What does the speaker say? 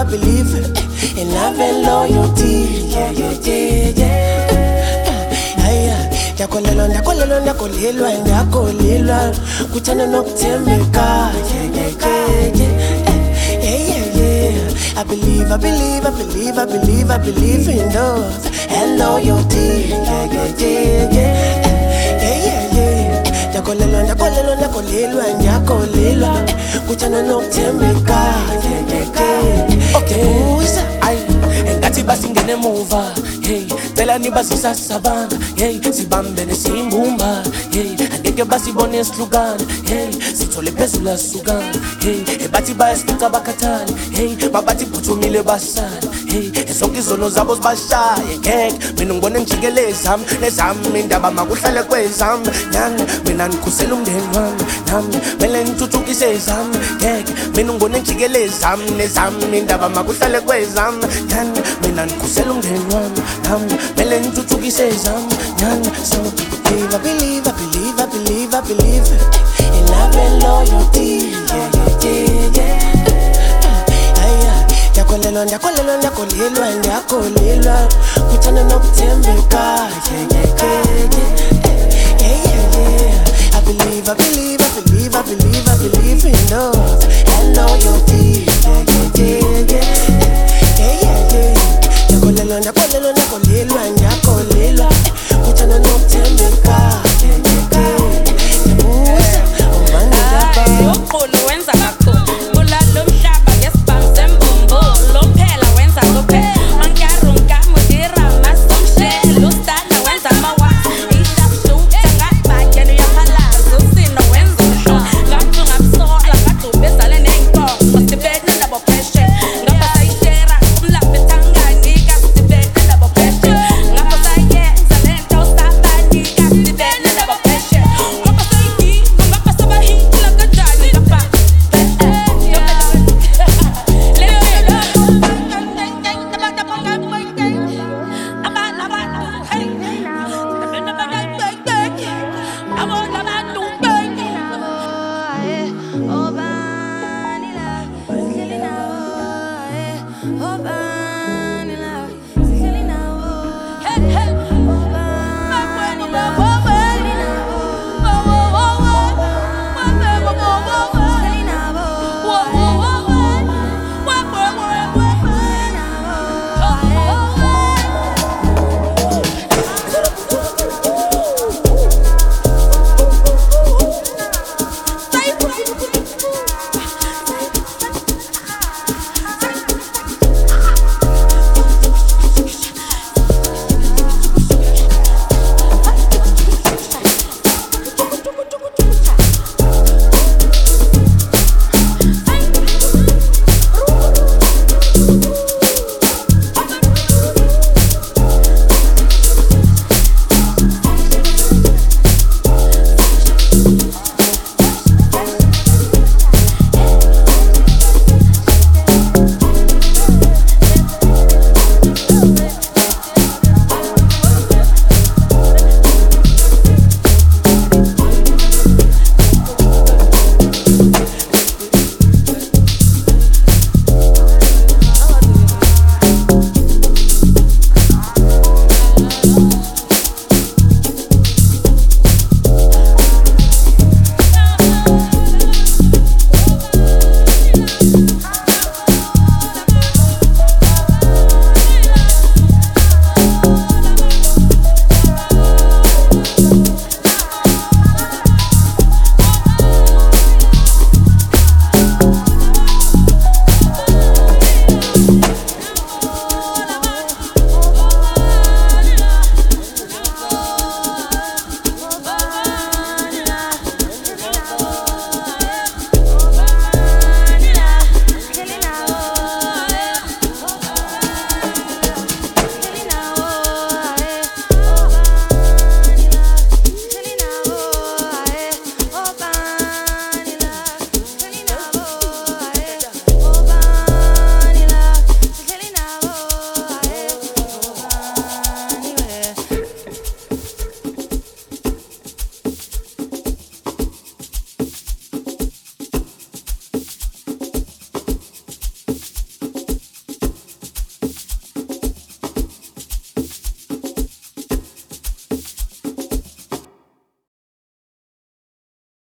believe in love and loyalty. Yeah, yeah, yeah, yeah. Ndakolelwa, ndakolelwa, ndakolelwa, ndakolelwa kuthanda nokuthembeka. Yeah, yeah, yeah, yeah, yeah, yeah. I believe, I believe, I believe, I believe, I believe in love and loyalty. Yeah, yeah, yeah, yeah, yeah, yeah. Ndakolelwa, ndakolelwa, ndakolelwa, ndakolelwa kuthanda nokuthembeka. Yeah, yeah, yeah. Okay, ay, engathi basingene emuva. Hey, phela nibazisa sabanga. Hey, sibambene simbumba. Hey, angeke basibone sihlukana. Hey, sithole phezulu asukana. Hey, bathi bayasifica bakhathale. Hey, mabathi phuthumile basala. Hey, zonke izono zabo zibashaye ngeke mina ngibone ngijikele zami nezami indaba makuhlale kwezami nyana mina ngikhusela umndeni wami nami mele ngithuthukise zami ngeke mina ngibone ngijikele zami nezami indaba makuhlale kwezami nyana mina ngikhusela umndeni wami nami mele ngithuthukise zami nyana so believe, I believe, I believe, I believe, I believe in love and loyalty. Yeah, yeah, yeah, yeah. Ndakolelwa, ndakolelwa, ndakolelwa, ndakolelwa kuthanda nokuthembeka. Yeah, yeah, yeah, yeah, yeah, yeah. I believe, I believe, I believe, I believe, I believe in love and loyalty. Yeah, yeah, yeah, yeah, yeah, yeah. Ndakolelwa, ndakolelwa, ndakolelwa, ndakolelwa kuthanda nokuthembeka. Yeah, yeah, yeah. Ndabuza, umandela ukhulu wenza kakhulu kulalo mhlaba ngesibhamu sembombo lomphela wenza kuphela onkarunka mudira masomshelo ustada wenza amawasi ishapshuta ngabhakeni uyaphalaza usino wenza usho ngaphu ngabsola ngadubezale ney'nkomo sibene nabo pheshe ngapha sayishera umlambe thanganika sibene nabo pheshe ngapha sayenza lento sabanika sibene nabo pheshe ngapha sayigiba ngapha sabahitla kanjani ngapha Hey, hey.